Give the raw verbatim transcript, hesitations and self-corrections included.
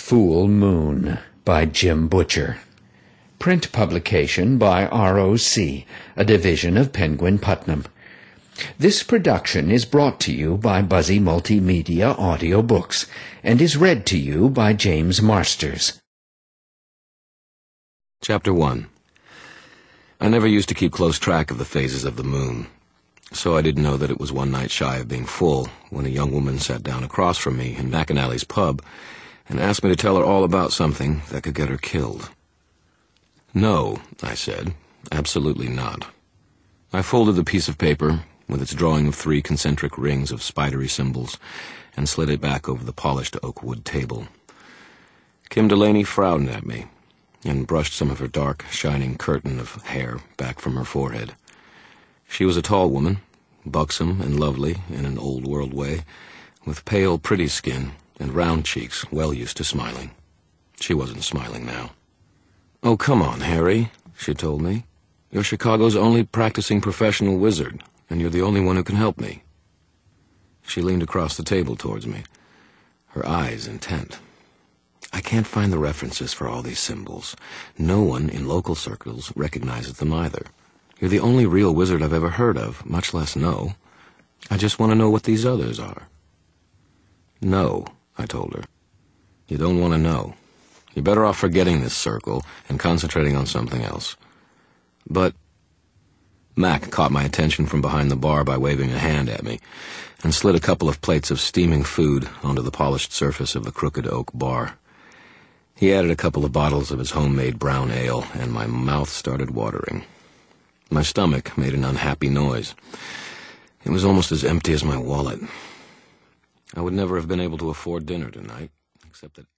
Full Moon by Jim Butcher. Print publication by R O C, a division of Penguin Putnam. This production is brought to you by Buzzy Multimedia Audiobooks and is read to you by James Marsters. Chapter one. I never used to keep close track of the phases of the moon, so I didn't know that it was one night shy of being full when a young woman sat down across from me in McAnally's pub and asked me to tell her all about something that could get her killed. No, I said, absolutely not. I folded the piece of paper with its drawing of three concentric rings of spidery symbols and slid it back over the polished oak wood table. Kim Delaney frowned at me and brushed some of her dark, shining curtain of hair back from her forehead. She was a tall woman, buxom and lovely in an old-world way, with pale, pretty skin and round cheeks well used to smiling. She wasn't smiling now. "Oh, come on, Harry," she told me. "You're Chicago's only practicing professional wizard, and you're the only one who can help me." She leaned across the table towards me, her eyes intent. "I can't find the references for all these symbols. No one in local circles recognizes them either. You're the only real wizard I've ever heard of, much less know. I just want to know what these others are." "No," I told her. "You don't want to know. You're better off forgetting this circle and concentrating on something else." "But—" Mac caught my attention from behind the bar by waving a hand at me and slid a couple of plates of steaming food onto the polished surface of the crooked oak bar. He added a couple of bottles of his homemade brown ale, and my mouth started watering. My stomach made an unhappy noise. It was almost as empty as my wallet. I would never have been able to afford dinner tonight, except that